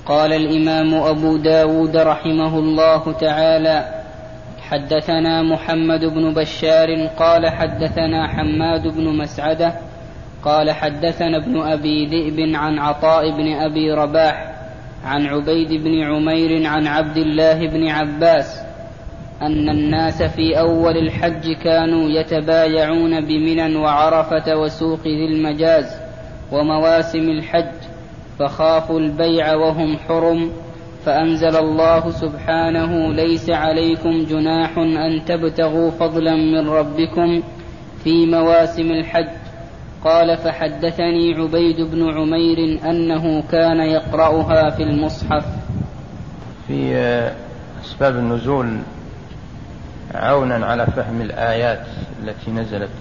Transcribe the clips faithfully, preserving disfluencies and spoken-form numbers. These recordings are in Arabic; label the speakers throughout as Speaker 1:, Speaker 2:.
Speaker 1: قال الإمام أبو داود رحمه الله تعالى: حدثنا محمد بن بشار قال حدثنا حماد بن مسعدة قال حدثنا ابن أبي ذئب عن عطاء بن أبي رباح عن عبيد بن عمير عن عبد الله بن عباس أن الناس في أول الحج كانوا يتبايعون بمنى وعرفة وسوق ذي المجاز ومواسم الحج، فخافوا البيع وهم حرم، فأنزل الله سبحانه: ليس عليكم جناح أن تبتغوا فضلا من ربكم في مواسم الحج. قال: فحدثني عبيد بن عمير أنه كان يقرأها في المصحف.
Speaker 2: في أسباب النزول عونا على فهم الآيات التي نزلت،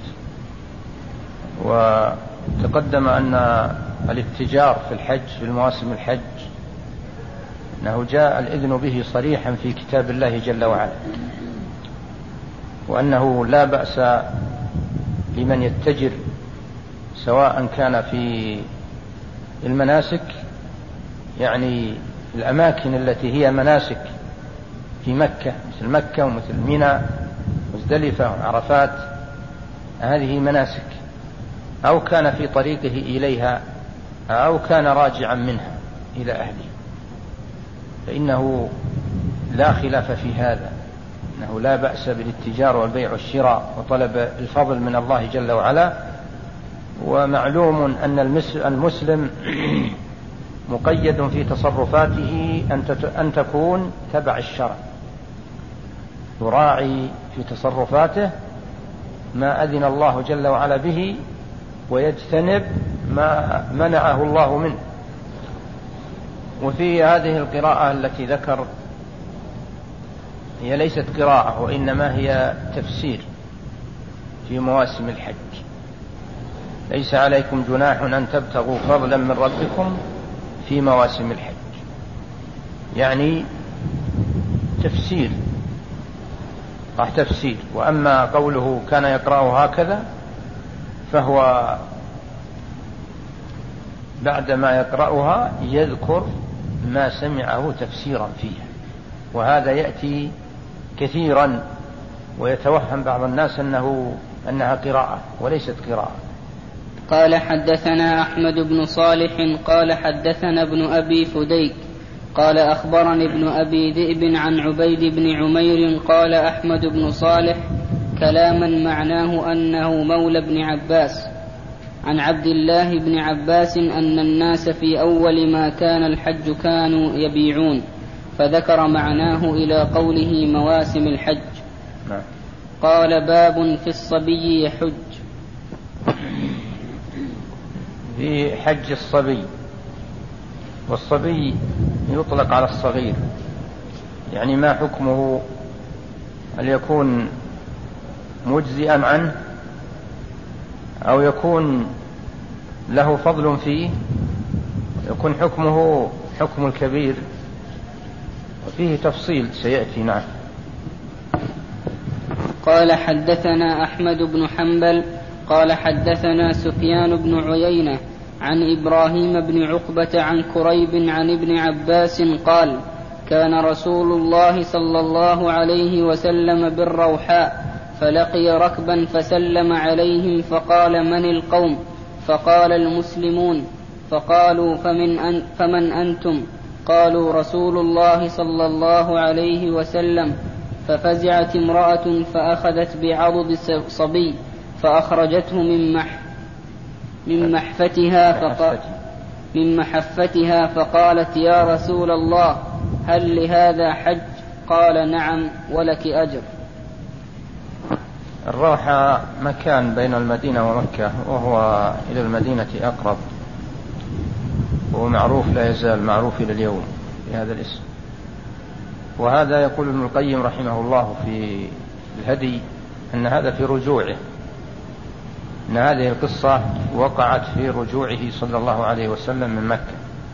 Speaker 2: وتقدم أن الاتجار في الحج في المواسم الحج أنه جاء الإذن به صريحا في كتاب الله جل وعلا، وأنه لا بأس لمن يتجر سواء كان في المناسك، يعني الأماكن التي هي مناسك في مكة مثل مكة ومثل منى مزدلفة وعرفات، هذه مناسك، أو كان في طريقه إليها أو كان راجعا منها إلى أهله، فإنه لا خلاف في هذا، أنه لا بأس بالاتجار والبيع والشراء وطلب الفضل من الله جل وعلا. ومعلوم أن المسلم مقيد في تصرفاته أن تكون تبع الشرع، يراعي في تصرفاته ما أذن الله جل وعلا به ويجتنب ما منعه الله منه. وفي هذه القراءة التي ذكر هي ليست قراءة وإنما هي تفسير في مواسم الحج: ليس عليكم جناح أن تبتغوا فضلا من ربكم في مواسم الحج، يعني تفسير راح تفسير. وأما قوله كان يقرأه هكذا فهو بعدما يقرأها يذكر ما سمعه تفسيرا فيها، وهذا يأتي كثيرا ويتوهم بعض الناس أنه أنها قراءة وليست قراءة.
Speaker 1: قال: حدثنا أحمد بن صالح قال حدثنا ابن أبي فديك قال أخبرني ابن أبي ذئب عن عبيد بن عمير قال أحمد بن صالح كلاما معناه أنه مولى بن عباس عن عبد الله بن عباس أن الناس في أول ما كان الحج كانوا يبيعون، فذكر معناه إلى قوله مواسم الحج. قال: باب في الصبي يحج.
Speaker 2: في حج الصبي، والصبي يطلق على الصغير، يعني ما حكمه؟ هل يكون مجزئا عنه أو يكون له فضل فيه؟ يكون حكمه حكم الكبير، وفيه تفصيل سيأتي. نعم.
Speaker 1: قال: حدثنا أحمد بن حنبل قال حدثنا سفيان بن عيينة عن إبراهيم بن عقبة عن كريب عن ابن عباس قال: كان رسول الله صلى الله عليه وسلم بالروحاء فلقي ركبا فسلم عليهم فقال: من القوم؟ فقال: المسلمون. فقالوا: فمن, أن فمن أنتم؟ قالوا: رسول الله صلى الله عليه وسلم. ففزعت امرأة فأخذت بعضد صبي فأخرجته من مح من محفتها فقال من محفتها فقالت: يا رسول الله، هل لهذا حج؟ قال: نعم، ولك أجر.
Speaker 2: الروحة مكان بين المدينة ومكة، وهو إلى المدينة أقرب، وهو معروف لا يزال معروف إلى اليوم بهذا الاسم. وهذا يقول ابن القيم رحمه الله في الهدي أن هذا في رجوعه، أن هذه القصة وقعت في رجوعه صلى الله عليه وسلم من مكة.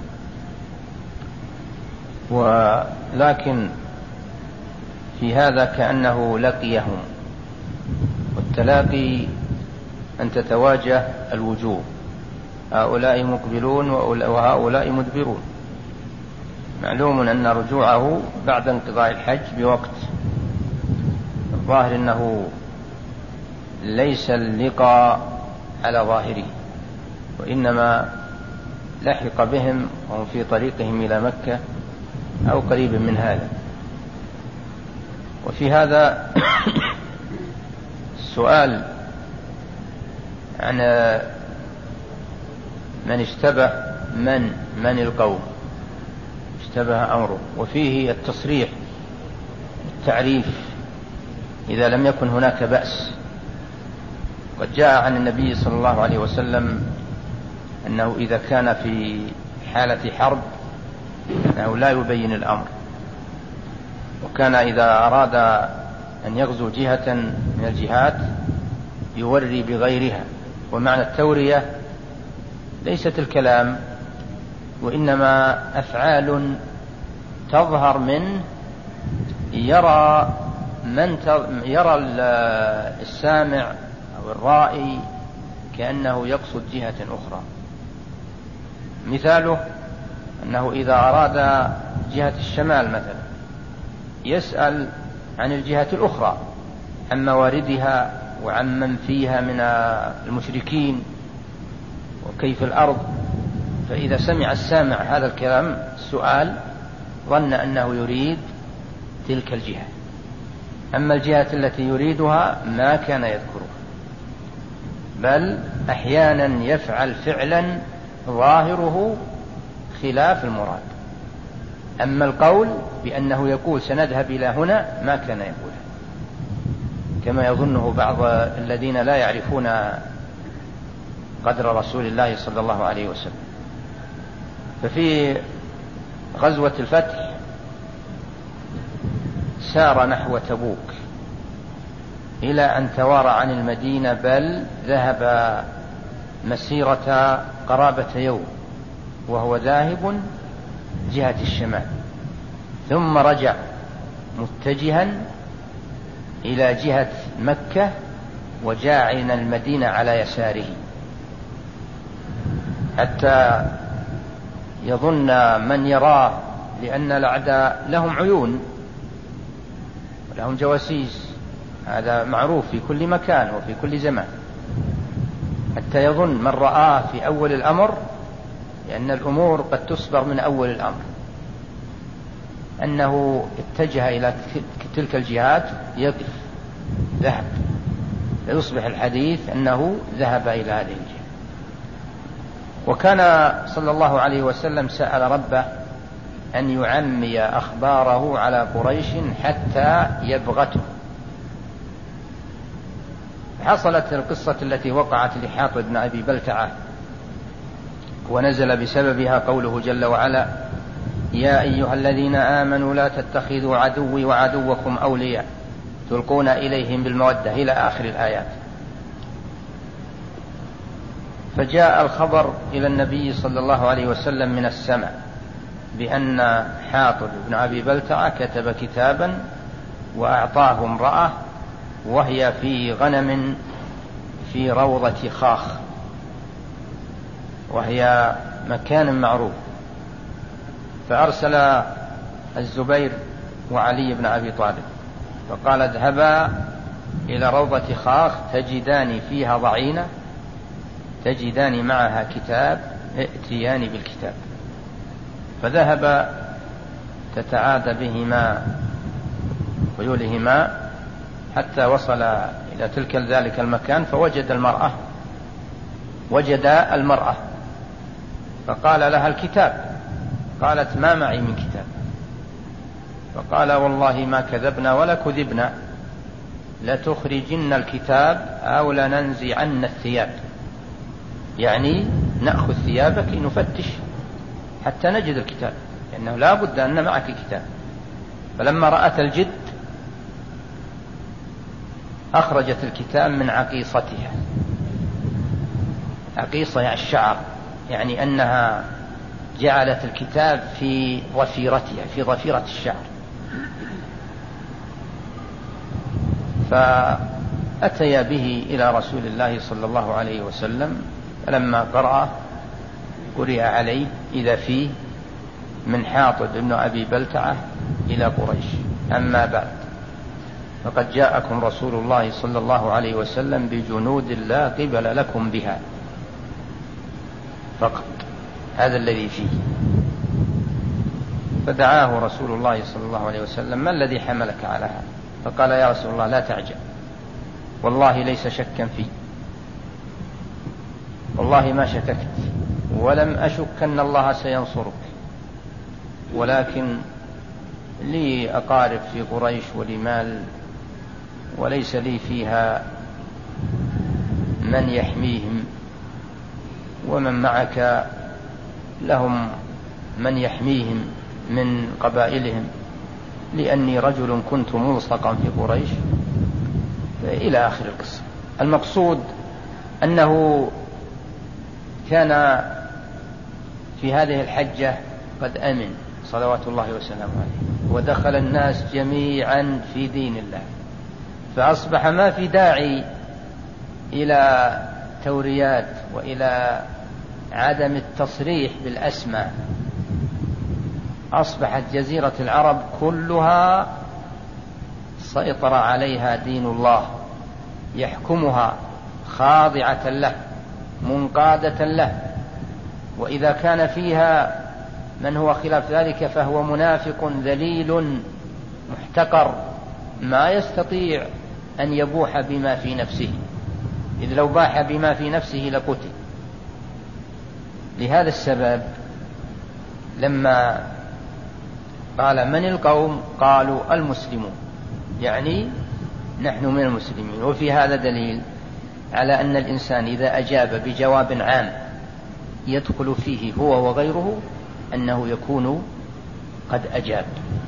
Speaker 2: ولكن في هذا كأنه لقيهم، والتلاقي أن تتواجه الوجوه، هؤلاء مقبلون وهؤلاء مدبرون، معلوم أن رجوعه بعد انقضاء الحج بوقت، الظاهر أنه ليس اللقاء على ظاهره، وإنما لحق بهم وهم في طريقهم إلى مكة أو قريب من هذا. وفي هذا السؤال عن من اشتبه من من القوم اشتبه أمره، وفيه التصريح التعريف إذا لم يكن هناك بأس. قد جاء عن النبي صلى الله عليه وسلم أنه إذا كان في حالة حرب أنه لا يبين الأمر، وكان إذا أراد أن يغزو جهة من الجهات يوري بغيرها. ومعنى التورية ليست الكلام، وإنما أفعال تظهر منه يرى من يرى السامع أو الرائي كأنه يقصد جهة أخرى. مثاله أنه إذا أراد جهة الشمال مثلا يسأل عن الجهة الأخرى، عن مواردها وعن من فيها من المشركين وكيف الأرض. فإذا سمع السامع هذا الكلام السؤال ظن أنه يريد تلك الجهة، أما الجهة التي يريدها ما كان يذكرها، بل أحيانا يفعل فعلا ظاهره خلاف المراد. أما القول بأنه يقول سنذهب إلى هنا ما كان يقوله، كما يظنه بعض الذين لا يعرفون قدر رسول الله صلى الله عليه وسلم. ففي غزوة الفتح سار نحو تبوك إلى أن توارى عن المدينة، بل ذهب مسيرة قرابة يوم وهو ذاهب جهة الشمال، ثم رجع متجها إلى جهة مكة وجاعلا المدينة على يساره، حتى يظن من يراه، لأن الأعداء لهم عيون ولهم جواسيس، هذا معروف في كل مكان وفي كل زمان، حتى يظن من رآه في أول الأمر، لأن الأمور قد تصبر من أول الأمر، أنه اتجه إلى تلك الجهات يقف ذهب، فيصبح الحديث أنه ذهب إلى هذه الجهة. وكان صلى الله عليه وسلم سأل ربه أن يعمي أخباره على قريش حتى يبغته. حصلت القصة التي وقعت لحاطب بن أبي بلتعة، ونزل بسببها قوله جل وعلا: يا أيها الذين آمنوا لا تتخذوا عدوي وعدوكم أولياء تلقون إليهم بالمودة إلى آخر الآيات. فجاء الخبر إلى النبي صلى الله عليه وسلم من السماء بأن حاطب بن أبي بلتعة كتب كتابا وأعطاه امرأة وهي في غنم في روضة خاخ، وهي مكان معروف. فأرسل الزبير وعلي بن أبي طالب فقال: اذهبا إلى روضة خاخ تجدان فيها ضعينة تجدان معها كتاب ائتيان بالكتاب. فذهب تتعادى بهما خيولهما حتى وصل إلى تلك ذلك المكان، فوجد المرأة وجد المرأة فقال لها: الكتاب. قالت: ما معي من كتاب. فقال: والله ما كذبنا ولا كذبنا، لتخرجن الكتاب أو لننزعن الثياب، يعني نأخذ ثيابك نفتش حتى نجد الكتاب، لأنه لا بد أن معك كتاب. فلما رأت الجد أخرجت الكتاب من عقيصتها. عقيصة يعني الشعر، يعني أنها جعلت الكتاب في ضفيرتها، في ضفيرة الشعر. فأتيا به إلى رسول الله صلى الله عليه وسلم، فلما قرأ قرئ عليه إذا فيه من حاطب بن أبي بلتعة إلى قريش. أما بعد، فقد جاءكم رسول الله صلى الله عليه وسلم بجنود لا قبل لكم بها فقط، هذا الذي فيه. فدعاه رسول الله صلى الله عليه وسلم: ما الذي حملك على هذا؟ فقال: يا رسول الله لا تعجل، والله ليس شكا في، والله ما شككت ولم أشك أن الله سينصرك، ولكن لي أقارب في قريش ولي مال وليس لي فيها من يحميهم، ومن معك لهم من يحميهم من قبائلهم، لأني رجل كنت ملصقا في قريش، إلى آخر القصة. المقصود أنه كان في هذه الحجة قد أمن صلوات الله وسلامه عليه، ودخل الناس جميعا في دين الله، فأصبح ما في داعي إلى توريات وإلى عدم التصريح بالأسماء. أصبحت جزيرة العرب كلها سيطر عليها دين الله، يحكمها خاضعة له منقادة له، وإذا كان فيها من هو خلاف ذلك فهو منافق ذليل محتقر ما يستطيع أن يبوح بما في نفسه، إذ لو باح بما في نفسه لقتل. لهذا السبب لما قال: من القوم؟ قالوا: المسلمون، يعني نحن من المسلمين. وفي هذا دليل على أن الإنسان إذا أجاب بجواب عام يدخل فيه هو وغيره أنه يكون قد أجاب.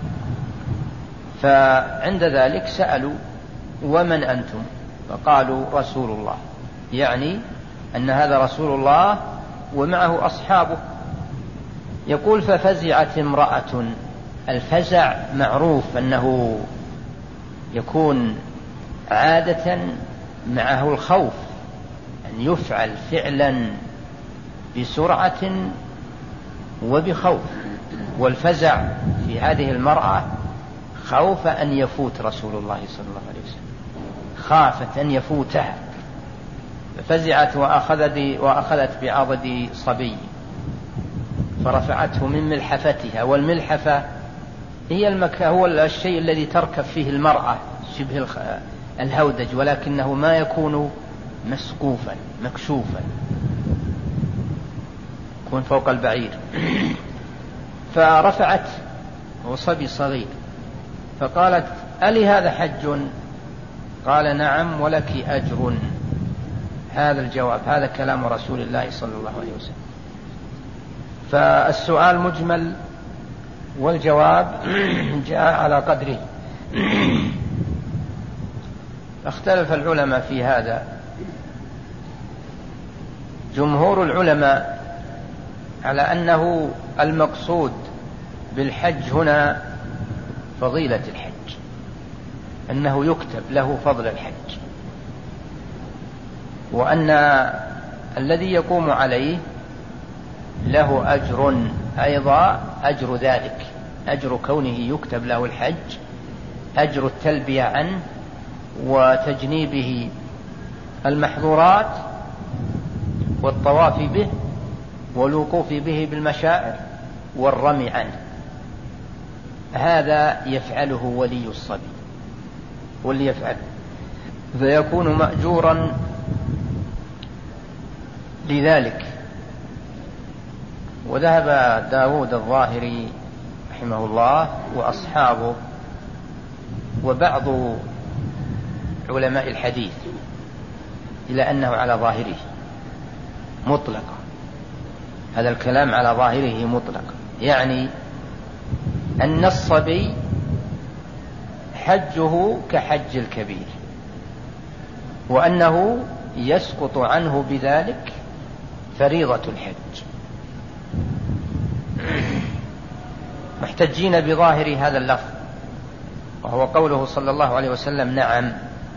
Speaker 2: فعند ذلك سألوا: ومن أنتم؟ فقالوا: رسول الله، يعني أن هذا رسول الله ومعه أصحابه. يقول: ففزعت امرأة. الفزع معروف أنه يكون عادة معه الخوف، أن يفعل فعلا بسرعة وبخوف، والفزع في هذه المرأة خوف أن يفوت رسول الله صلى الله عليه وسلم، خافت أن يفوتها، ففزعت وأخذت, وأخذت بعضد صبي فرفعته من ملحفتها. والملحفة هي المكان، هو الشيء الذي تركب فيه المرأة شبه الهودج، ولكنه ما يكون مسقوفا مكشوفا، يكون فوق البعير. فرفعت وصبي صغير، فقالت: ألي هذا حج؟ قال: نعم ولك أجر. هذا الجواب، هذا كلام رسول الله صلى الله عليه وسلم. فالسؤال مجمل والجواب جاء على قدره. اختلف العلماء في هذا. جمهور العلماء على أنه المقصود بالحج هنا فضيلة الحج، أنه يكتب له فضل الحج، وأن الذي يقوم عليه له أجر أيضا، أجر ذلك، أجر كونه يكتب له الحج، أجر التلبية عنه وتجنيبه المحظورات والطواف به والوقوف به بالمشاعر والرمي عنه. هذا يفعله ولي الصبي واللي يفعله، فيكون مأجورا لذلك. وذهب داود الظاهري رحمه الله وأصحابه وبعض علماء الحديث إلى أنه على ظاهره مطلقا، هذا الكلام على ظاهره مطلقا، يعني أن الصبي حجه كحج الكبير، وأنه يسقط عنه بذلك فريضة الحج. محتجين بظاهر هذا اللفظ، وهو قوله صلى الله عليه وسلم: نعم،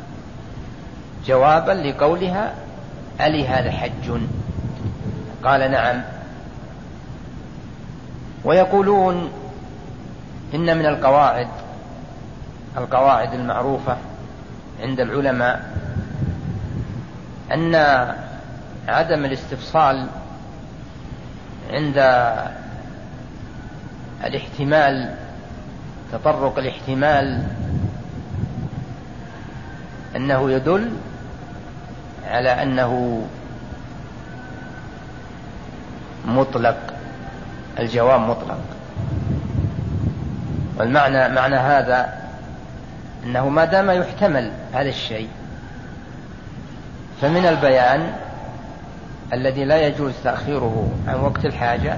Speaker 2: جوابا لقولها: ألي هذا حج؟ قال: نعم. ويقولون إن من القواعد القواعد المعروفة عند العلماء أن عدم الاستفصال عند الاحتمال، تطرق الاحتمال، أنه يدل على أنه مطلق، الجواب مطلق. والمعنى معنى هذا أنه ما دام يحتمل هذا الشيء فمن البيان الذي لا يجوز تأخيره عن وقت الحاجة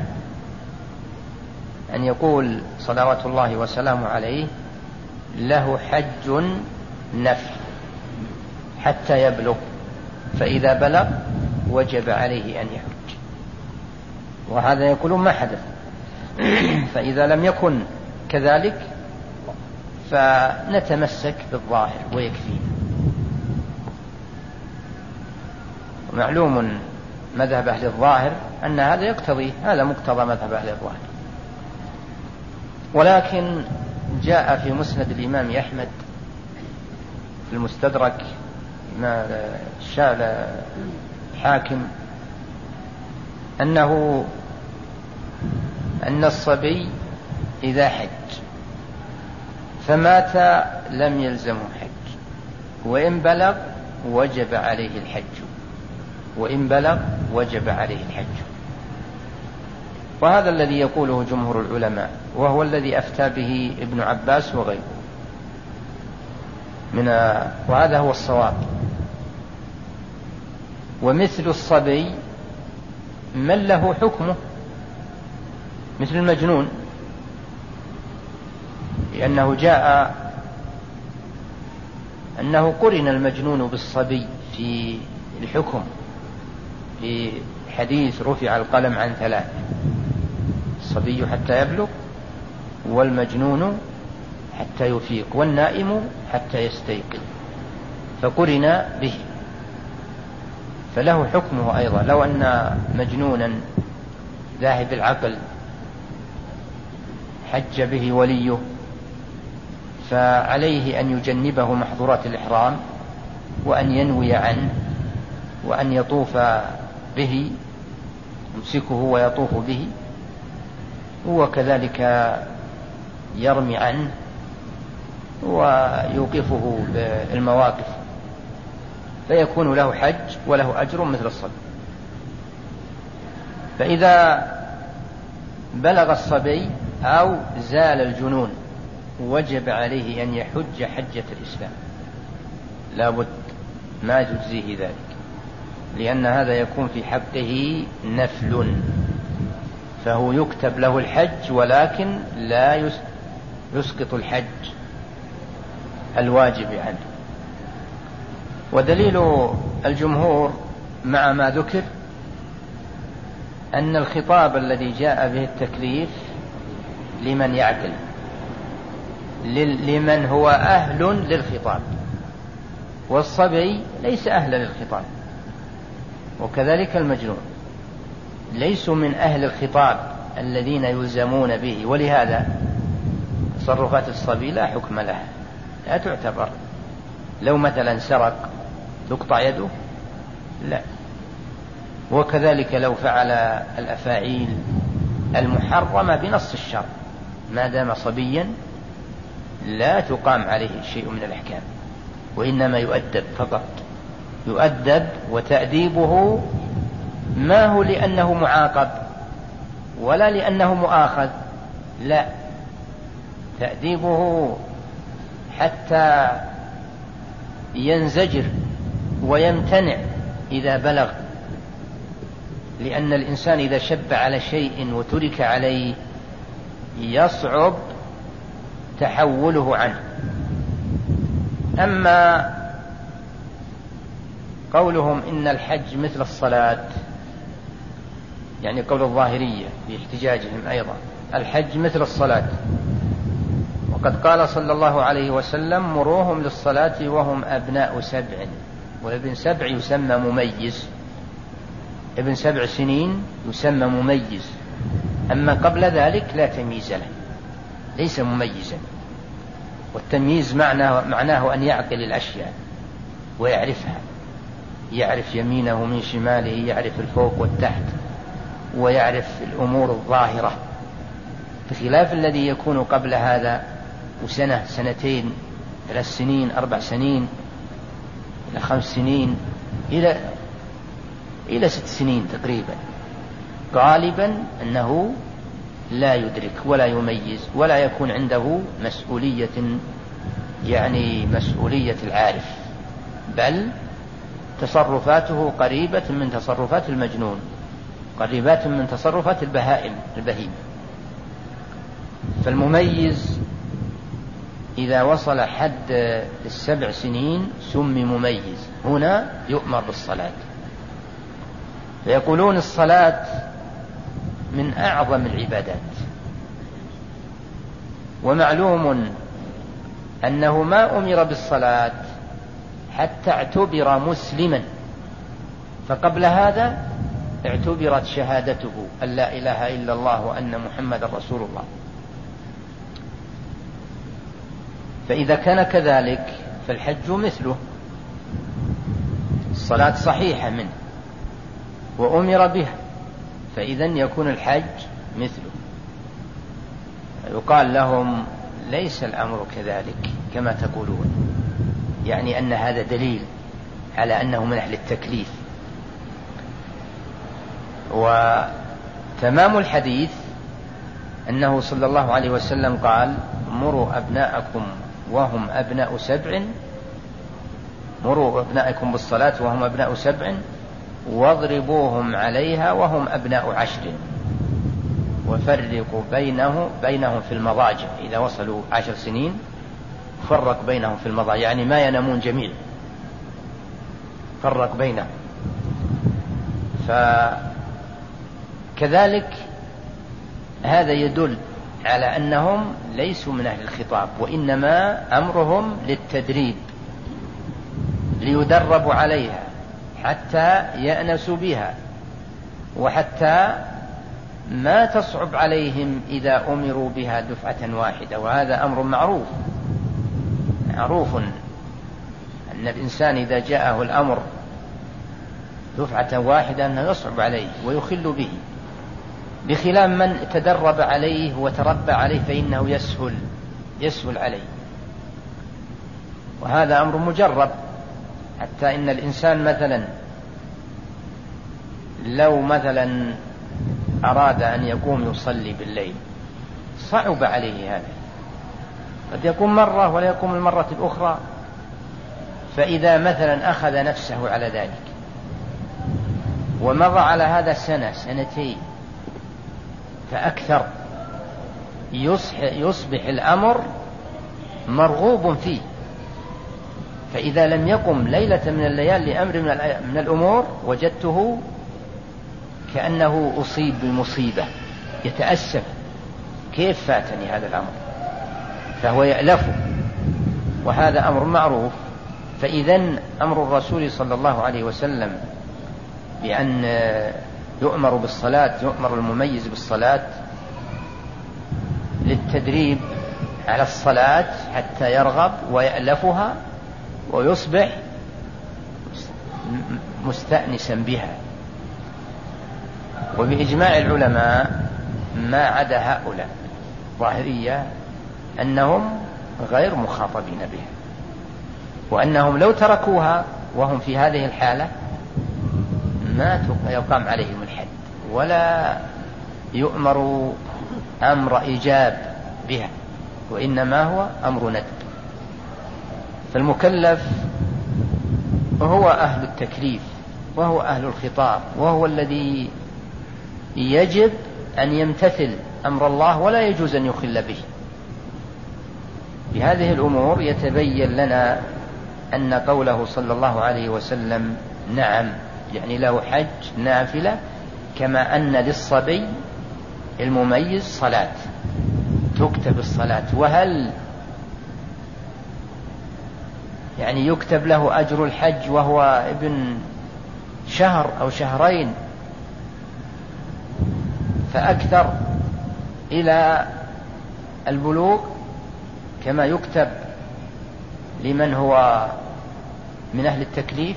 Speaker 2: أن يقول صلوات الله وسلامه عليه: له حج نفل حتى يبلغ، فإذا بلغ وجب عليه أن يحج. وهذا يقولون ما حدث. فإذا لم يكن كذلك فنتمسك بالظاهر ويكفينا. ومعلوم مذهب أهل الظاهر أن هذا يقتضي، هذا مقتضى مذهب أهل الظاهر. ولكن جاء في مسند الإمام أحمد في المستدرك ما شال الحاكم أنه أن الصبي إذا حج فمات لم يلزمه حج، وإن بلغ وجب عليه الحج، وإن بلغ وجب عليه الحج. وهذا الذي يقوله جمهور العلماء، وهو الذي أفتى به ابن عباس وغيره من، وهذا هو الصواب. ومثل الصبي من له حكمه مثل المجنون، لأنه جاء أنه قرن المجنون بالصبي في الحكم في حديث رفع القلم عن ثلاث: الصبي حتى يبلغ، والمجنون حتى يفيق، والنائم حتى يستيقظ، فقرن به، فله حكمه أيضا. لو أن مجنونا ذاهب العقل حج به وليه فعليه أن يجنبه محظورات الإحرام، وأن ينوي عنه، وأن يطوف به، يمسكه ويطوف به، وكذلك يرمي عنه ويوقفه بالمواقف، فيكون له حج وله أجر مثل الصبي. فإذا بلغ الصبي أو زال الجنون وجب عليه أن يحج حجة الإسلام، لابد، ما تجزيه ذلك، لأن هذا يكون في حقه نفل، فهو يكتب له الحج ولكن لا يسقط الحج الواجب عنه. ودليل الجمهور مع ما ذكر أن الخطاب الذي جاء به التكليف لمن يعقل، لمن هو أهل للخطاب، والصبي ليس أهلا للخطاب، وكذلك المجنون ليسوا من أهل الخطاب الذين يلزمون به. ولهذا تصرفات الصبي لا حكم لها، لا تعتبر. لو مثلا سرق تقطع يده؟ لا. وكذلك لو فعل الأفاعيل المحرمة بنص الشرع ما دام صبيا لا تقام عليه شيء من الأحكام، وإنما يؤدب فقط، يؤدب. وتأديبه ما هو لأنه معاقب ولا لأنه مؤاخذ، لا، تأديبه حتى ينزجر ويمتنع إذا بلغ، لأن الإنسان إذا شب على شيء وترك عليه يصعب تحوله عنه. أما قولهم إن الحج مثل الصلاة، يعني قول الظاهرية في احتجاجهم أيضا، الحج مثل الصلاة، وقد قال صلى الله عليه وسلم: مروهم للصلاة وهم أبناء سبع، وابن سبع يسمى مميز، ابن سبع سنين يسمى مميز. أما قبل ذلك لا تمييز له، ليس مميزا. والتمييز معناه, معناه أن يعقل الأشياء ويعرفها، يعرف يمينه من شماله، يعرف الفوق والتحت، ويعرف الأمور الظاهرة، بخلاف الذي يكون قبل هذا وسنة سنتين ثلاث سنين أربع سنين إلى خمس سنين إلى إلى ست سنين تقريبا، غالبا أنه لا يدرك ولا يميز ولا يكون عنده مسؤولية، يعني مسؤولية العارف، بل تصرفاته قريبة من تصرفات المجنون، قريبات من تصرفات البهائم البهيمة. فالمميز إذا وصل حد السبع سنين سمي مميز، هنا يؤمر بالصلاة. فيقولون الصلاة من أعظم العبادات، ومعلوم أنه ما أمر بالصلاة حتى اعتبر مسلما، فقبل هذا اعتبرت شهادته أن لا إله إلا الله وأن محمد رسول الله. فإذا كان كذلك فالحج مثله، الصلاة صحيحة منه وأمر بها، فإذن يكون الحج مثله. يقال لهم ليس الأمر كذلك كما تقولون، يعني أن هذا دليل على أنه من أهل التكليف. وتمام الحديث أنه صلى الله عليه وسلم قال: مروا أبناءكم وهم أبناء سبع، مروا أبناءكم بالصلاة وهم أبناء سبع، واضربوهم عليها وهم أبناء عشر، وفرقوا بينه بينهم في المضاجع. إذا وصلوا عشر سنين فرق بينهم في المضاجع، يعني ما ينامون جميعا، فرق بينهم. فكذلك هذا يدل على أنهم ليسوا من أهل الخطاب، وإنما أمرهم للتدريب، ليدربوا عليها حتى يأنسوا بها، وحتى ما تصعب عليهم إذا أمروا بها دفعة واحدة. وهذا أمر معروف معروف أن الإنسان إذا جاءه الأمر دفعة واحدة أنه يصعب عليه ويخل به، بخلاف من تدرب عليه وتربى عليه فإنه يسهل يسهل عليه. وهذا أمر مجرب، حتى إن الإنسان مثلا لو مثلا أراد أن يقوم يصلي بالليل صعب عليه هذا، قد يقوم مرة ولا يقوم المرة الأخرى. فإذا مثلا أخذ نفسه على ذلك ومضى على هذا سنة سنتين فأكثر، يصبح الأمر مرغوب فيه. فإذا لم يقم ليلة من الليال لأمر من الأمور وجدته كأنه أصيب بمصيبة، يتأسف: كيف فاتني هذا الأمر؟ فهو يألفه، وهذا أمر معروف. فإذن أمر الرسول صلى الله عليه وسلم بأن يؤمر بالصلاة، يؤمر المميز بالصلاة للتدريب على الصلاة حتى يرغب ويألفها ويصبح مستأنسا بها. وبإجماع العلماء ما عدا هؤلاء ظاهرية أنهم غير مخاطبين بها، وأنهم لو تركوها وهم في هذه الحالة ما يقام عليهم الحد ولا يؤمر أمر إيجاب بها، وإنما هو أمر ندب. فالمكلف هو أهل التكليف وهو أهل الخطاب، وهو الذي يجب أن يمتثل أمر الله ولا يجوز أن يخل به. بهذه الأمور يتبين لنا أن قوله صلى الله عليه وسلم نعم، يعني له حج نافلة، كما أن للصبي المميز صلاة تكتب الصلاة. وهل يعني يكتب له أجر الحج وهو ابن شهر أو شهرين فأكثر، إلى البلوغ كما يكتب لمن هو من أهل التكليف؟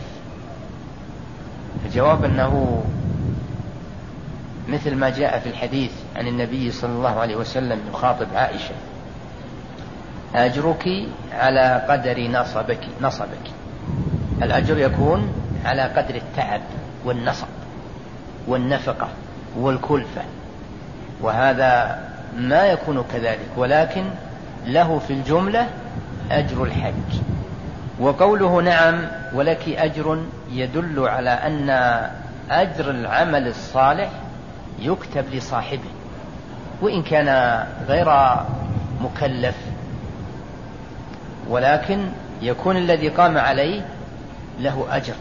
Speaker 2: الجواب أنه مثل ما جاء في الحديث عن النبي صلى الله عليه وسلم يخاطب عائشة: أجرك على قدر نصبك نصبك الأجر يكون على قدر التعب والنصب والنفقة والكلفة، وهذا ما يكون كذلك، ولكن له في الجملة أجر الحج. وقوله نعم ولك أجر يدل على أن أجر العمل الصالح يكتب لصاحبه، وإن كان غير مكلف، ولكن يكون الذي قام عليه له أجر.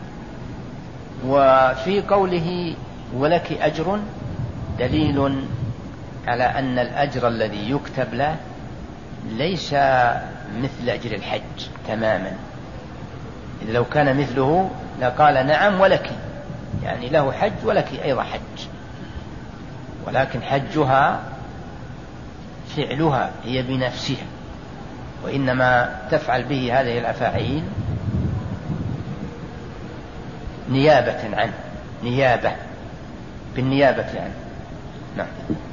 Speaker 2: وفي قوله ولك أجر دليل على أن الأجر الذي يكتب له ليس مثل أجر الحج تماما. إذا لو كان مثله لقال نعم ولك، يعني له حج ولك أيضا حج، ولكن حجها فعلها هي بنفسها، وإنما تفعل به هذه الأفاعيل نيابة عنه، نيابة بالنيابة عنه. نعم.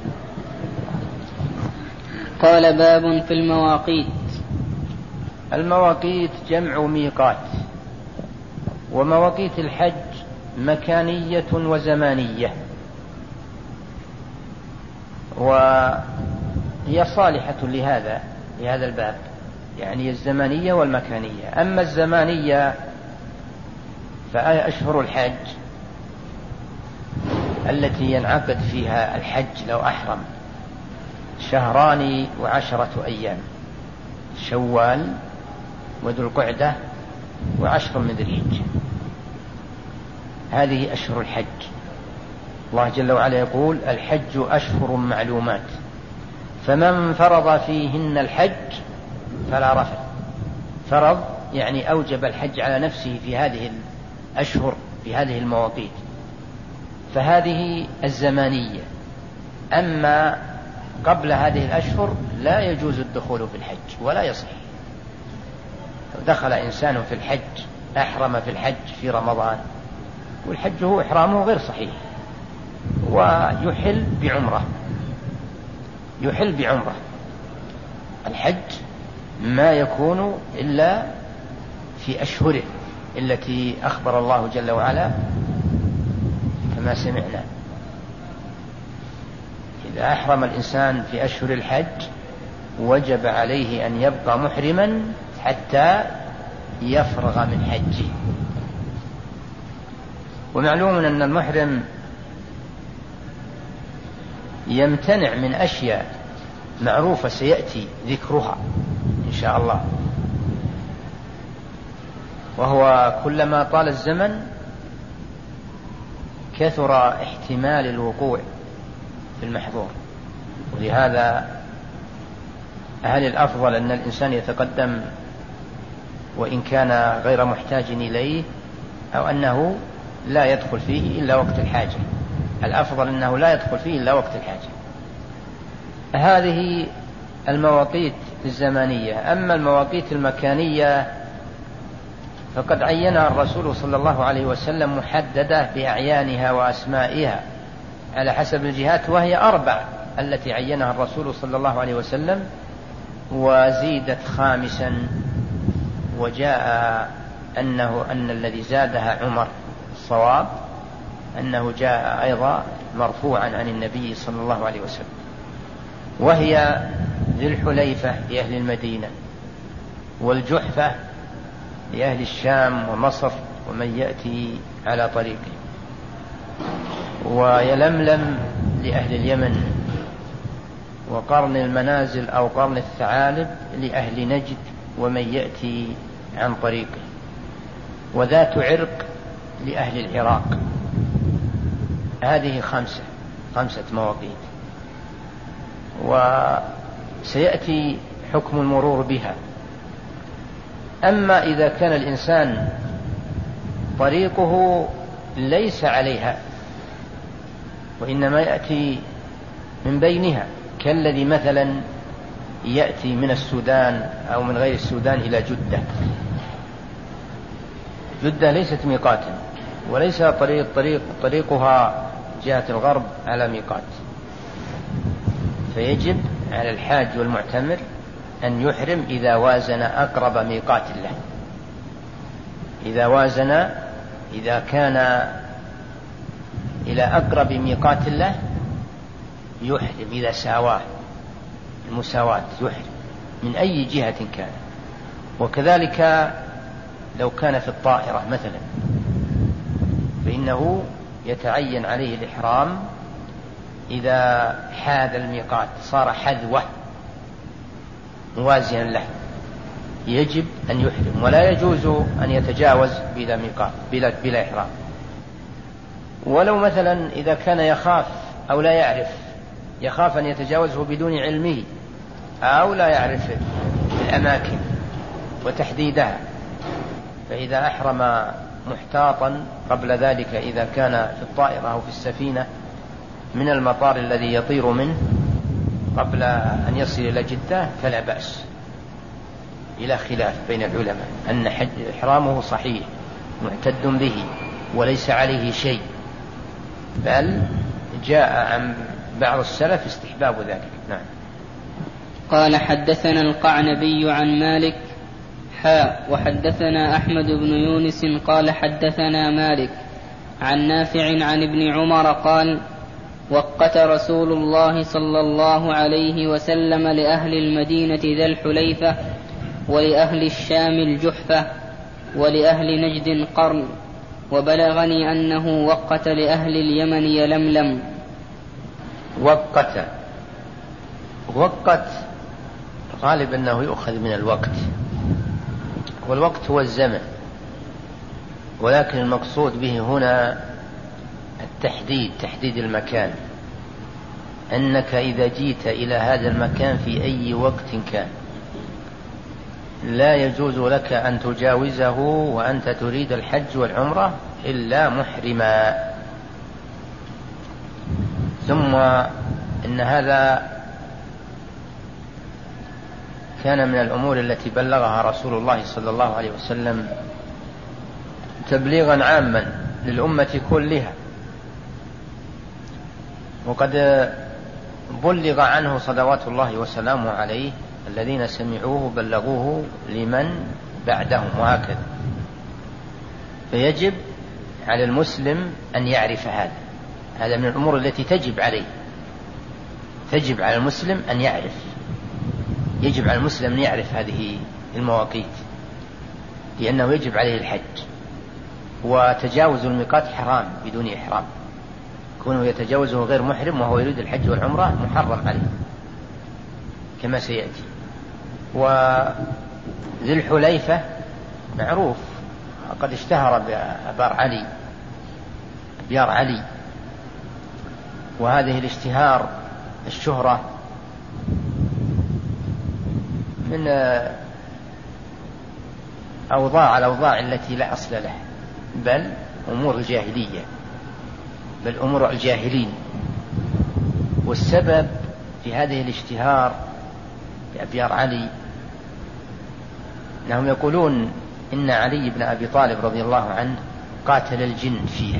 Speaker 1: قال باب في المواقيت.
Speaker 2: المواقيت جمع ميقات، ومواقيت الحج مكانية وزمانية، وهي صالحة لهذا لهذا الباب، يعني الزمانية والمكانية. أما الزمانية فأشهر الحج التي ينعقد فيها الحج لو أحرم شهران وعشرة أيام: شوال وذو القعدة وعشر من ذي الحجة. هذه أشهر الحج. الله جل وعلا يقول: الحج أشهر معلومات فمن فرض فيهن الحج فلا رفث. فرض يعني أوجب الحج على نفسه في هذه الأشهر، في هذه المواقيت، فهذه الزمانية. أما قبل هذه الأشهر لا يجوز الدخول في الحج ولا يصح. لو دخل إنسان في الحج، أحرم في الحج في رمضان، والحج هو إحرامه غير صحيح، ويحل بعمرة، يحل بعمرة. الحج ما يكون إلا في أشهره التي أخبر الله جل وعلا كما سمعنا: إذا أحرم الإنسان في أشهر الحج وجب عليه أن يبقى محرما حتى يفرغ من حجه. ومعلوم أن المحرم يمتنع من أشياء معروفة سيأتي ذكرها إن شاء الله، وهو كلما طال الزمن كثر احتمال الوقوع في المحظور. ولهذا هل الأفضل أن الإنسان يتقدم وإن كان غير محتاج إليه، أو أنه لا يدخل فيه إلا وقت الحاجة؟ الأفضل أنه لا يدخل فيه إلا وقت الحاجة. هذه المواقيت الزمانية. أما المواقيت المكانية فقد عينها الرسول صلى الله عليه وسلم محددة بأعيانها وأسمائها على حسب الجهات، وهي أربع التي عينها الرسول صلى الله عليه وسلم، وزيدت خامسا، وجاء أنه أن الذي زادها عمر. الصواب أنه جاء أيضا مرفوعا عن النبي صلى الله عليه وسلم، وهي ذي الحليفة لأهل المدينة، والجحفة لأهل الشام ومصر ومن يأتي على طريقه، ويلملم لأهل اليمن، وقرن المنازل أو قرن الثعالب لأهل نجد ومن يأتي عن طريقه، وذات عرق لأهل العراق. هذه خمسة خمسة مواقيت، وسيأتي حكم المرور بها. أما إذا كان الإنسان طريقه ليس عليها وإنما يأتي من بينها، كالذي مثلا يأتي من السودان أو من غير السودان إلى جدة. جدة ليست ميقاتا، وليس طريق طريق طريقها جهة الغرب على ميقات، فيجب على الحاج والمعتمر أن يحرم إذا وازن أقرب ميقات له. إذا وازن إذا كان إلى أقرب ميقات له يحرم، إذا ساواه المساواة يحرم من أي جهة كان. وكذلك لو كان في الطائرة مثلا فإنه يتعين عليه الإحرام إذا حاذ الميقات، صار حذوه موازيا له، يجب أن يحرم، ولا يجوز أن يتجاوز بلا ميقات بلا, بلا إحرام. ولو مثلا إذا كان يخاف أو لا يعرف، يخاف أن يتجاوزه بدون علمه أو لا يعرف الأماكن وتحديدها، فإذا أحرم محتاطا قبل ذلك إذا كان في الطائرة أو في السفينة من المطار الذي يطير منه قبل أن يصل إلى جدة فلا بأس، إلى خلاف بين العلماء أن إحرامه صحيح معتد به وليس عليه شيء، بل جاء عن بعض السلف استحباب ذلك. نعم.
Speaker 1: قال حدثنا القعنبي عن مالك حاء وحدثنا أحمد بن يونس قال حدثنا مالك عن نافع عن ابن عمر قال وقت رسول الله صلى الله عليه وسلم لأهل المدينة ذا الحليفة ولأهل الشام الجحفة ولأهل نجد قرن، وبلغني أنه وقت لأهل اليمن يلملم.
Speaker 2: وقت وقت غالب أنه يؤخذ من الوقت، والوقت هو الزمن، ولكن المقصود به هنا التحديد، تحديد المكان، أنك إذا جيت إلى هذا المكان في أي وقت كان لا يجوز لك أن تجاوزه وأنت تريد الحج والعمرة إلا محرما. ثم إن هذا كان من الأمور التي بلغها رسول الله صلى الله عليه وسلم تبليغا عاما للأمة كلها، وقد بلغ عنه صلوات الله وسلامه عليه الذين سمعوه بلغوه لمن بعدهم، وهكذا. فيجب على المسلم أن يعرف هذا، هذا من الأمور التي تجب عليه، تجب على المسلم أن يعرف، يجب على المسلم أن يعرف هذه المواقيت، لأنه يجب عليه الحج. وتجاوز الميقات حرام بدون إحرام، كونه يتجاوزه غير محرم وهو يريد الحج والعمرة محرم عليه كما سيأتي. وذي الحليفة معروف، قد اشتهر بأبار علي، أبيار علي، وهذه الاشتهار الشهرة من أوضاع الأوضاع التي لا أصل لها، بل أمور الجاهلية، بل أمور الجاهلين. والسبب في هذه الاشتهار بأبيار علي أنهم يقولون إن علي بن أبي طالب رضي الله عنه قاتل الجن فيها،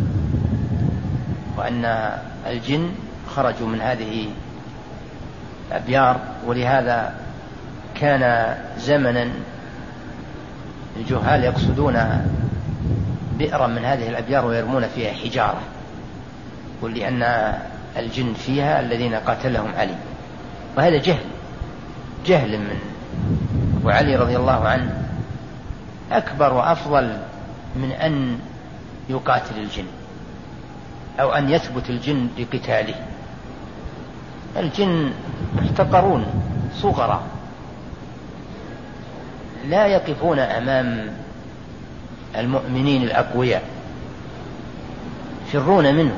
Speaker 2: وأن الجن خرجوا من هذه الأبيار، ولهذا كان زمنا الجهال يقصدون بئرا من هذه الأبيار ويرمون فيها حجارة، ولأن الجن فيها الذين قاتلهم علي. وهذا جهل، جهل من وعلي رضي الله عنه أكبر وأفضل من أن يقاتل الجن أو أن يثبت الجن لقتاله. الجن محتقرون صغرى لا يقفون أمام المؤمنين الأقوياء، يفرون منه.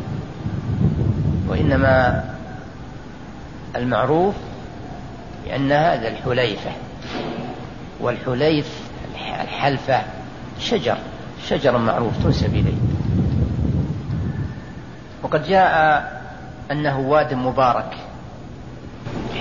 Speaker 2: وإنما المعروف بأن هذا الحليفة، والحليف الحلفة شجر شجر معروف تنسب إليه. وقد جاء أنه واد مبارك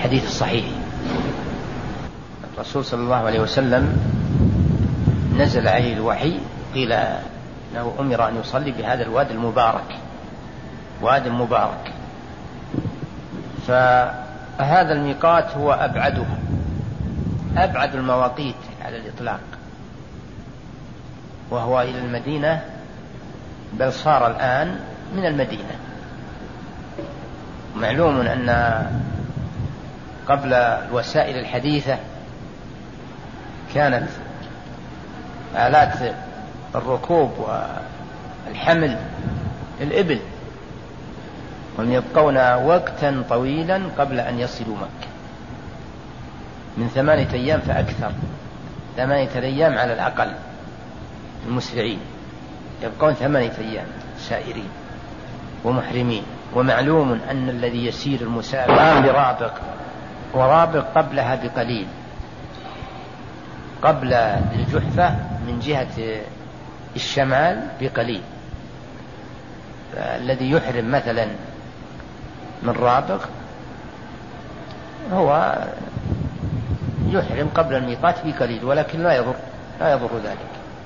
Speaker 2: الحديث الصحيح. الرسول صلى الله عليه وسلم نزل عليه الوحي، قيل أنه أمر أن يصلي بهذا الوادي المبارك، وادي مبارك، فهذا الميقات هو أبعده، أبعد المواقيت على الإطلاق، وهو إلى المدينة، بل صار الآن من المدينة. معلوم أن قبل الوسائل الحديثة كانت آلات الركوب والحمل الإبل، وهم يبقون وقتا طويلا قبل أن يصلوا مكة، من ثمانية أيام فأكثر، ثمانية أيام على الأقل. المسرعين يبقون ثمانية أيام سائرين ومحرمين. ومعلوم أن الذي يسير المسافر برابق، ورابق قبلها بقليل، قبل الجحفة من جهة الشمال بقليل. الذي يحرم مثلا من رابق هو يحرم قبل الميقات بقليل، ولكن لا يضر لا يضر ذلك.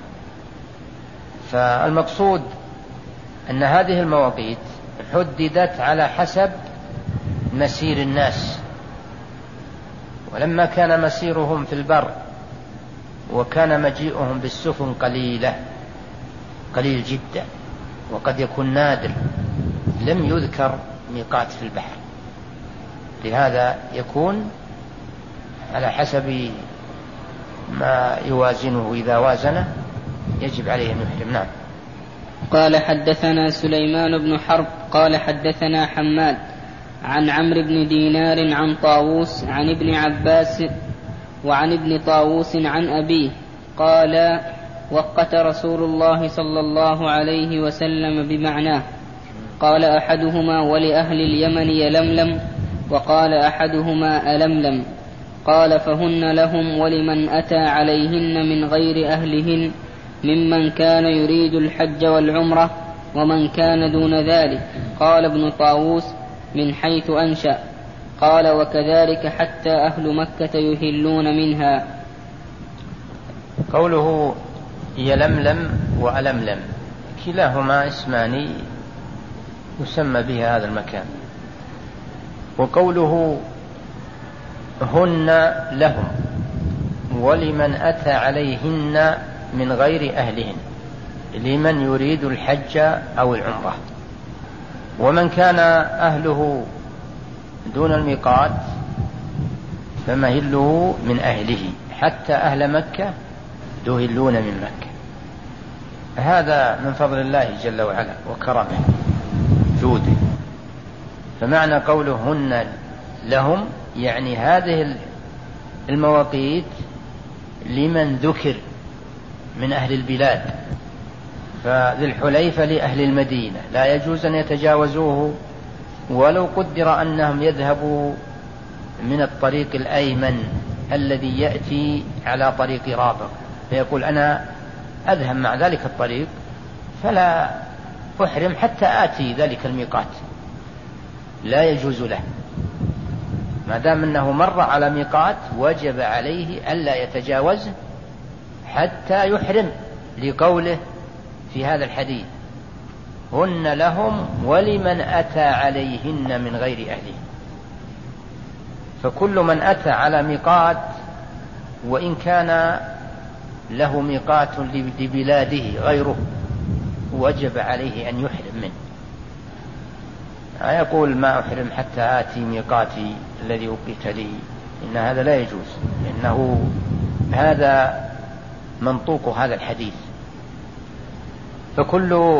Speaker 2: فالمقصود أن هذه المواقيت حددت على حسب مسير الناس، ولما كان مسيرهم في البر وكان مجيئهم بالسفن قليلة قليل جدا، وقد يكون نادر، لم يذكر ميقات في البحر، لهذا يكون على حسب ما يوازنه، إذا وازنه يجب عليه أن يحرم. نعم.
Speaker 1: قال حدثنا سليمان بن حرب قال حدثنا حماد عن عمرو بن دينار عن طاووس عن ابن عباس وعن ابن طاووس عن أبيه قال وقت رسول الله صلى الله عليه وسلم بمعناه. قال أحدهما ولأهل اليمن يلملم، وقال أحدهما ألملم. قال فهن لهم ولمن أتى عليهن من غير أهلهن ممن كان يريد الحج والعمرة ومن كان دون ذلك. قال ابن طاووس من حيث أنشأ. قال وكذلك حتى أهل مكة يهلون منها.
Speaker 2: قوله يلملم وألملم كلاهما اسمان يسمى بها هذا المكان. وقوله هن لهم ولمن أتى عليهن من غير أهلهن، لمن يريد الحج أو العمرة. ومن كان أهله دون الميقات فمهله من أهله، حتى أهل مكة يهلون من مكة. هذا من فضل الله جل وعلا وكرمه جوده. فمعنى قوله هن لهم يعني هذه المواقيت لمن ذكر من أهل البلاد. فذي الحليفة لأهل المدينة لا يجوز أن يتجاوزوه، ولو قدر أنهم يذهبوا من الطريق الأيمن الذي يأتي على طريق رابغ، فيقول أنا أذهب مع ذلك الطريق فلا أحرم حتى آتي ذلك الميقات، لا يجوز له. ما دام أنه مر على ميقات وجب عليه ألا يتجاوزه حتى يحرم، لقوله في هذا الحديث هن لهم ولمن أتى عليهن من غير أهله. فكل من أتى على ميقات وإن كان له ميقات لبلاده غيره وجب عليه أن يحرم منه. لا يقول ما أحرم حتى آتي ميقاتي الذي وقيت لي، إن هذا لا يجوز، لأنه هذا منطوق هذا الحديث. فكل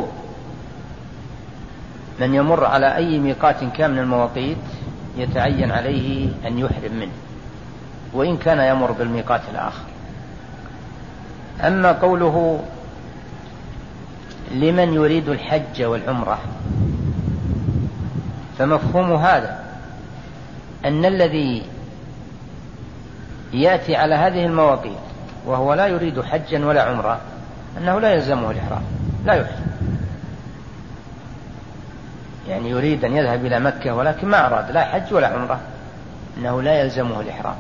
Speaker 2: من يمر على أي ميقات كان من المواقيت يتعين عليه أن يحرم منه، وإن كان يمر بالميقات الآخر. أما قوله لمن يريد الحج والعمرة فمفهوم هذا أن الذي يأتي على هذه المواقيت وهو لا يريد حجا ولا عمرة أنه لا يلزمه الإحرام، لا يحرم. يعني يريد أن يذهب إلى مكة ولكن ما أراد لا حج ولا عمرة، أنه لا يلزمه الإحرام.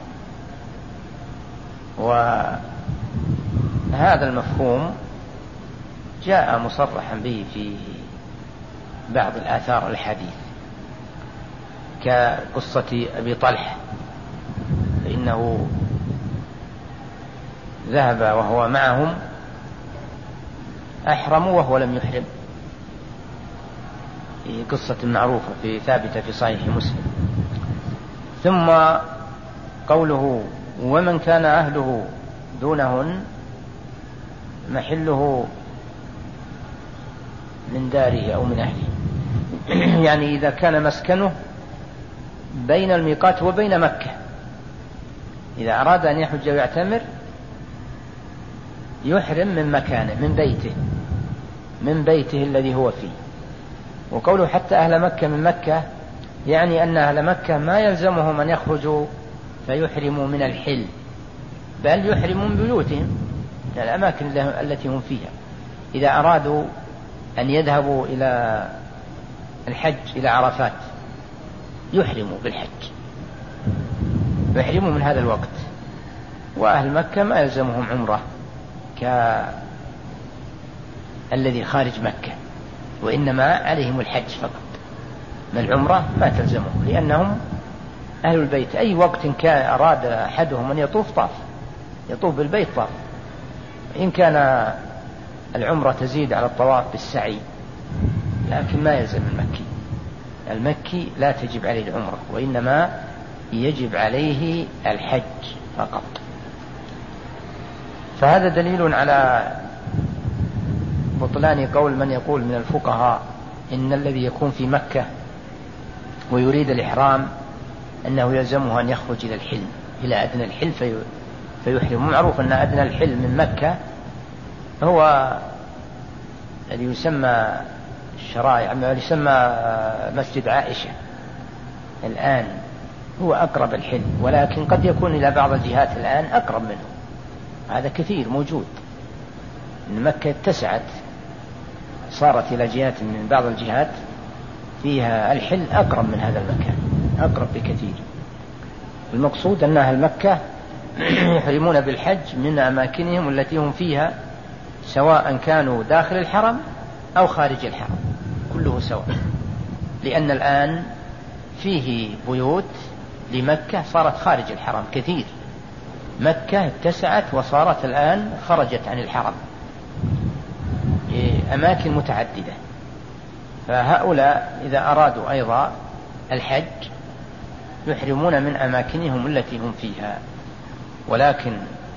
Speaker 2: وهذا المفهوم جاء مصرحا به في بعض الآثار الحديث كقصة أبي طلحة، فإنه ذهب وهو معهم أحرموا وهو لم يحرم، في قصة معروفة في ثابتة في صحيح مسلم. ثم قوله ومن كان أهله دونهن محله من داره أو من أهله، يعني إذا كان مسكنه بين الميقات وبين مكة، إذا أراد أن يحج ويعتمر يحرم من مكانه، من بيته من بيته الذي هو فيه. وقوله حتى أهل مكة من مكة، يعني أن أهل مكة ما يلزمهم أن يخرجوا فيحرموا من الحل، بل يحرموا من بيوتهم، من الأماكن التي هم فيها. إذا أرادوا أن يذهبوا إلى الحج إلى عرفات يحرموا بالحج، يحرموا من هذا الوقت. وأهل مكة ما يلزمهم عمرة كالذي خارج مكة، وإنما عليهم الحج فقط، ما العمرة ما تلزمهم، لأنهم أهل البيت. أي وقت كان أراد أحدهم أن يطوف طاف، يطوف بالبيت طاف. إن كان العمرة تزيد على الطواف بالسعي، لكن ما يلزم المكي. المكي لا تجب عليه العمرة، وإنما يجب عليه الحج فقط. فهذا دليل على بطلان قول من يقول من الفقهاء إن الذي يكون في مكة ويريد الإحرام أنه يلزمه أن يخرج إلى الحل، إلى أدنى الحل في فيحرم. معروف أن أدنى الحل من مكة هو الذي يسمى الشرائع، يسمى مسجد عائشة الآن، هو أقرب الحل، ولكن قد يكون إلى بعض الجهات الآن أقرب منه. هذا كثير موجود، إن مكة اتسعت، صارت إلى جهات من بعض الجهات فيها الحل أقرب من هذا المكان، أقرب بكثير. المقصود أن أهل مكة يحرمون بالحج من أماكنهم التي هم فيها، سواء كانوا داخل الحرم أو خارج الحرم، كله سواء. لأن الآن فيه بيوت لمكة صارت خارج الحرم كثير، مكة اتسعت وصارت الآن خرجت عن الحرم أماكن متعددة. فهؤلاء إذا أرادوا أيضا الحج يحرمون من أماكنهم التي هم فيها. ولكن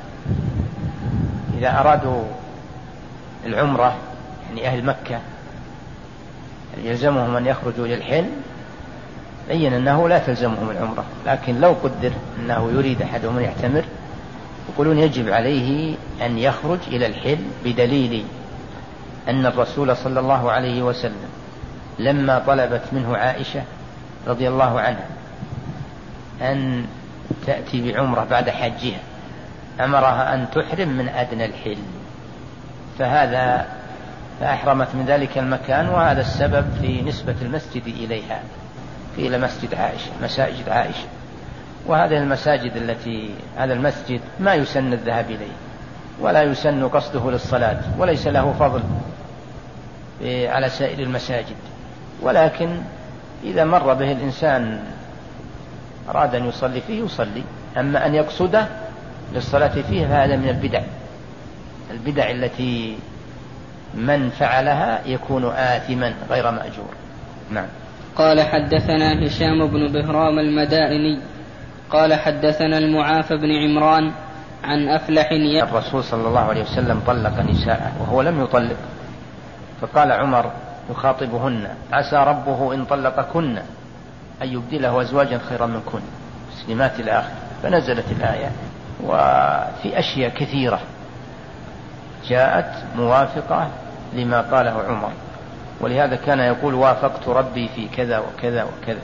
Speaker 2: إذا أرادوا العمرة، يعني أهل مكة يلزمهم أن يخرجوا إلى الحل، بين أنه لا تلزمهم العمرة. لكن لو قدر أنه يريد أحدهم أن يعتمر، يقولون يجب عليه أن يخرج إلى الحل، بدليل أن الرسول صلى الله عليه وسلم لما طلبت منه عائشة رضي الله عنها أن تأتي بعمرة بعد حجها، أمرها أن تحرم من أدنى الحل، فهذا فأحرمت من ذلك المكان. وهذا السبب في نسبة المسجد إليها، إلى مسجد عائشة، مساجد عائشة. وهذه المساجد التي هذا المسجد ما يسن الذهاب إليه، ولا يسن قصده للصلاة، وليس له فضل على سائر المساجد. ولكن إذا مر به الإنسان أراد أن يصلي فيه يصلي، أما أن يقصده للصلاة فيه فهذا من البدع، البدع التي من فعلها يكون آثما غير مأجور. نعم.
Speaker 1: قال حدثنا هشام بن بهرام المدائني قال حدثنا المعافى بن عمران عن أفلح.
Speaker 2: الرسول صلى الله عليه وسلم طلق نساءه وهو لم يطلق، فقال عمر يخاطبهن: عسى ربه إن طلقكن أن يبدله أزواجا خيرا منكن، مسلمات الآخر. فنزلت الآية. وفي أشياء كثيرة جاءت موافقة لما قاله عمر، ولهذا كان يقول: وافقت ربي في كذا وكذا وكذا.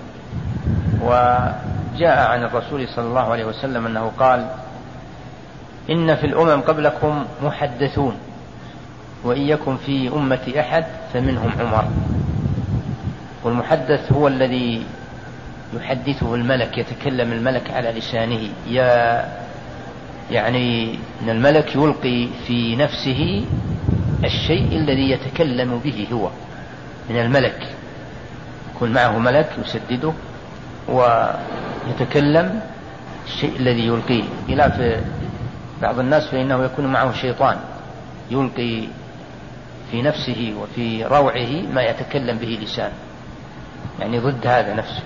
Speaker 2: وجاء عن الرسول صلى الله عليه وسلم أنه قال: إن في الأمم قبلكم محدثون، وإن يكن في أمتي أحد فمنهم عمر. والمحدث هو الذي يحدثه الملك، يتكلم الملك على لسانه، يا يعني أن الملك يلقي في نفسه الشيء الذي يتكلم به هو من الملك، يكون معه ملك يسدده ويتكلم الشيء الذي يلقيه، خلاف بعض الناس فإنه يكون معه شيطان يلقي في نفسه وفي روعه ما يتكلم به لسان، يعني ضد هذا نفسه.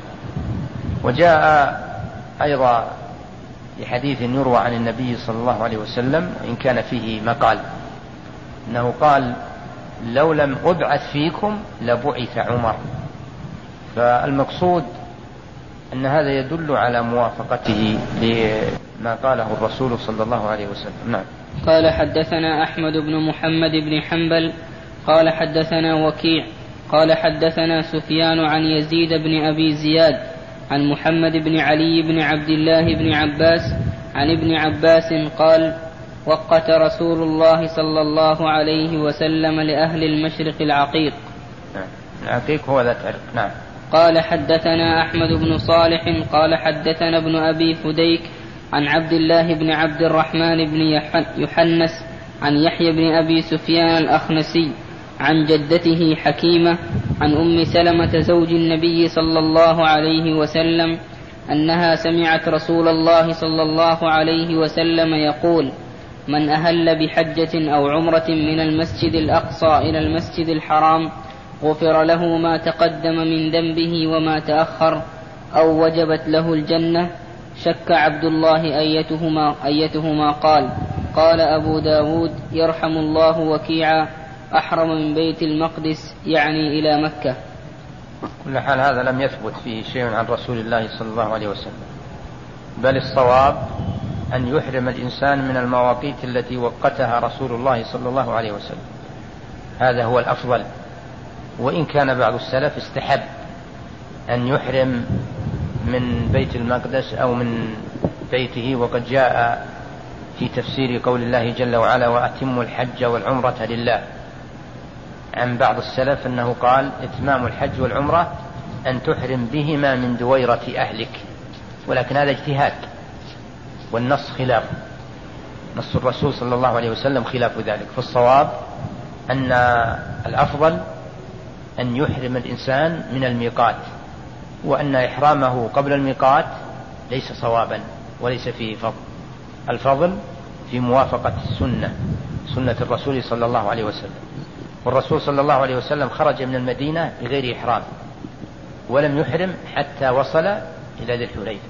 Speaker 2: وجاء أيضا لحديث يروى عن النبي صلى الله عليه وسلم إن كان فيه مقال أنه قال لو لم أبعث فيكم لبعث عمر. فالمقصود أن هذا يدل على موافقته لما قاله الرسول صلى الله عليه وسلم. نعم.
Speaker 1: قال حدثنا أحمد بن محمد بن حنبل قال حدثنا وكيع قال حدثنا سفيان عن يزيد بن أبي زياد عن محمد بن علي بن عبد الله بن عباس عن ابن عباس قال وقت رسول الله صلى الله عليه وسلم لأهل المشرق العقيق.
Speaker 2: العقيق هو ذات عرق. نعم.
Speaker 1: قال حدثنا أحمد بن صالح قال حدثنا ابن أبي فديك عن عبد الله بن عبد الرحمن بن يحنس عن يحيى بن أبي سفيان الأخنسي عن جدته حكيمة عن أم سلمة زوج النبي صلى الله عليه وسلم أنها سمعت رسول الله صلى الله عليه وسلم يقول من أهل بحجة أو عمرة من المسجد الأقصى إلى المسجد الحرام غفر له ما تقدم من ذنبه وما تأخر أو وجبت له الجنة. شك عبد الله أيتهما, أيتهما قال. قال أبو داود يرحم الله وكيعا أحرم من بيت المقدس يعني إلى مكة.
Speaker 2: كل حال هذا لم يثبت فيه شيء عن رسول الله صلى الله عليه وسلم، بل الصواب أن يحرم الإنسان من المواقيت التي وقتها رسول الله صلى الله عليه وسلم، هذا هو الأفضل. وإن كان بعض السلف استحب أن يحرم من بيت المقدس أو من بيته، وقد جاء في تفسير قول الله جل وعلا وأتموا الحج والعمرة لله عن بعض السلف أنه قال إتمام الحج والعمرة أن تحرم بهما من دويرة أهلك، ولكن هذا اجتهاد والنص خلاف نص الرسول صلى الله عليه وسلم خلاف ذلك. فالصواب أن الأفضل أن يحرم الإنسان من الميقات، وأن إحرامه قبل الميقات ليس صوابا وليس فيه فضل. الفضل في موافقة السنة سنة الرسول صلى الله عليه وسلم. والرسول صلى الله عليه وسلم خرج من المدينة بغير إحرام ولم يحرم حتى وصل إلى ذي الحليفة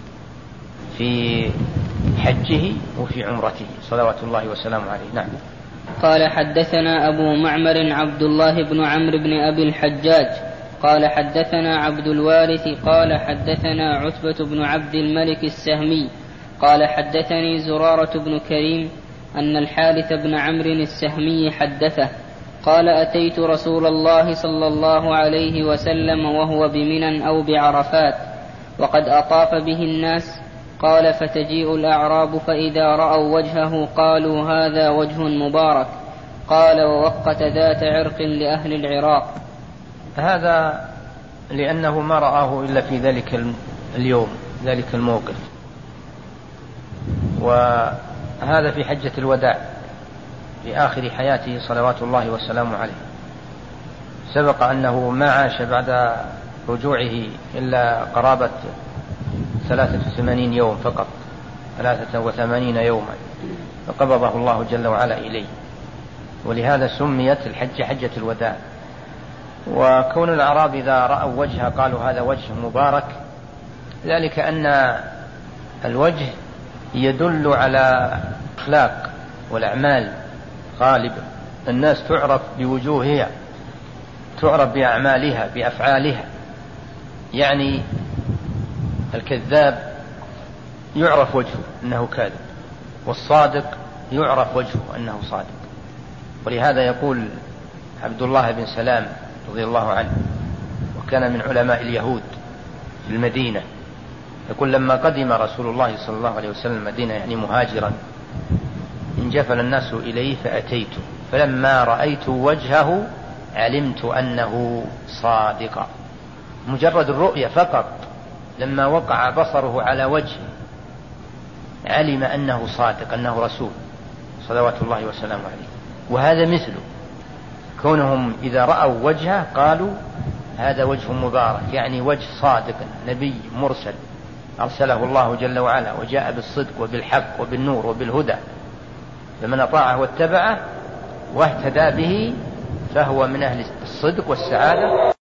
Speaker 2: في حجه وفي عمرته صلوات الله وسلامه عليه. نعم.
Speaker 1: قال حدثنا أبو معمر عبد الله بن عمرو بن أبي الحجاج قال حدثنا عبد الوارث قال حدثنا عتبة بن عبد الملك السهمي قال حدثني زرارة بن كريم أن الحارث بن عمرو السهمي حدثه قال أتيت رسول الله صلى الله عليه وسلم وهو بمنى أو بعرفات وقد أطاف به الناس. قال فتجيء الأعراب فإذا رأوا وجهه قالوا هذا وجه مبارك. قال ووقت ذات عرق لأهل العراق.
Speaker 2: هذا لأنه ما رآه إلا في ذلك اليوم ذلك الموقف، وهذا في حجة الوداع في آخر حياته صلوات الله وسلامه عليه. سبق أنه ما عاش بعد رجوعه إلا قرابة ثلاثة وثمانين يوم فقط، ثلاثة وثمانين يوما، فقبضه الله جل وعلا إليه، ولهذا سميت الحج حجة الوداع. وكون الأعراب إذا رأوا وجهه قالوا هذا وجه مبارك، ذلك أن الوجه يدل على أخلاق والأعمال غالبا، الناس تعرف بوجوهها، تعرف بأعمالها بأفعالها. يعني الكذاب يعرف وجهه أنه كاذب، والصادق يعرف وجهه أنه صادق. ولهذا يقول عبد الله بن سلام رضي الله عنه، وكان من علماء اليهود في المدينة، يقول لما قدم رسول الله صلى الله عليه وسلم المدينة يعني مهاجرا انجفل الناس إليه فأتيته فلما رأيت وجهه علمت أنه صادق. مجرد الرؤية فقط لما وقع بصره على وجهه علم أنه صادق، أنه رسول صلوات الله وسلامه عليه. وهذا مثله كونهم إذا رأوا وجهه قالوا هذا وجه مبارك، يعني وجه صادق، نبي مرسل أرسله الله جل وعلا وجاء بالصدق وبالحق وبالنور وبالهدى، فمن أطاعه واتبعه واهتدى به فهو من أهل الصدق والسعادة.